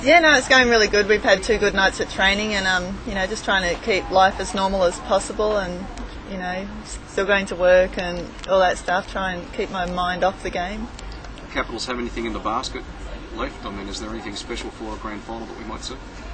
Yeah, no, it's going really good. We've had 2 good nights at training, and just trying to keep life as normal as possible, and still going to work and all that stuff. Try and keep my mind off the game. Capitals have anything in the basket left? I mean, is there anything special for a grand final that we might see?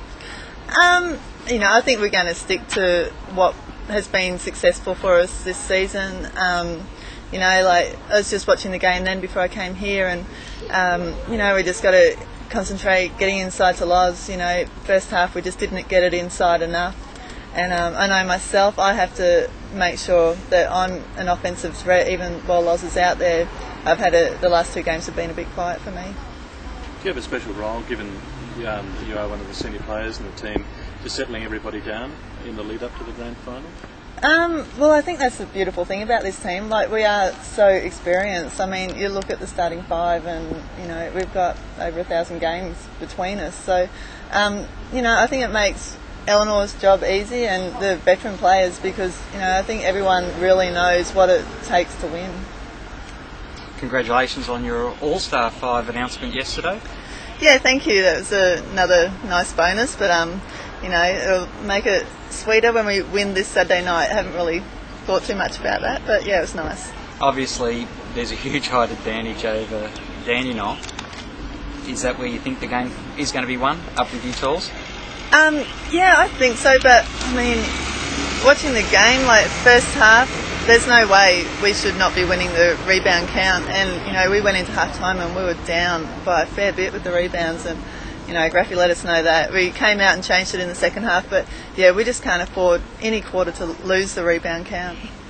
I think we're going to stick to what has been successful for us this season. I was just watching the game then before I came here, and we just got to concentrate getting inside to Loz. First half we just didn't get it inside enough, and I know myself, I have to make sure that I'm an offensive threat even while Loz is out there. I've had the last 2 games have been a bit quiet for me. Do you have a special role, given you are one of the senior players in the team, just settling everybody down in the lead up to the grand final? Well, I think that's the beautiful thing about this team. We are so experienced. I mean, you look at the starting 5 and, we've got over 1,000 games between us. So, I think it makes Eleanor's job easy and the veteran players, because, I think everyone really knows what it takes to win. Congratulations on your All-Star 5 announcement yesterday. Yeah, thank you. That was another nice bonus, but it'll make it sweeter when we win this Saturday night. I haven't really thought too much about that, but yeah, it was nice. Obviously, there's a huge height advantage over Dandenong. Is that where you think the game is going to be won, up with you Tools? Yeah, I think so, but I mean, watching the game, first half, there's no way we should not be winning the rebound count, and we went into half time and we were down by a fair bit with the rebounds, and Graffy let us know that. We came out and changed it in the second half, but yeah, we just can't afford any quarter to lose the rebound count.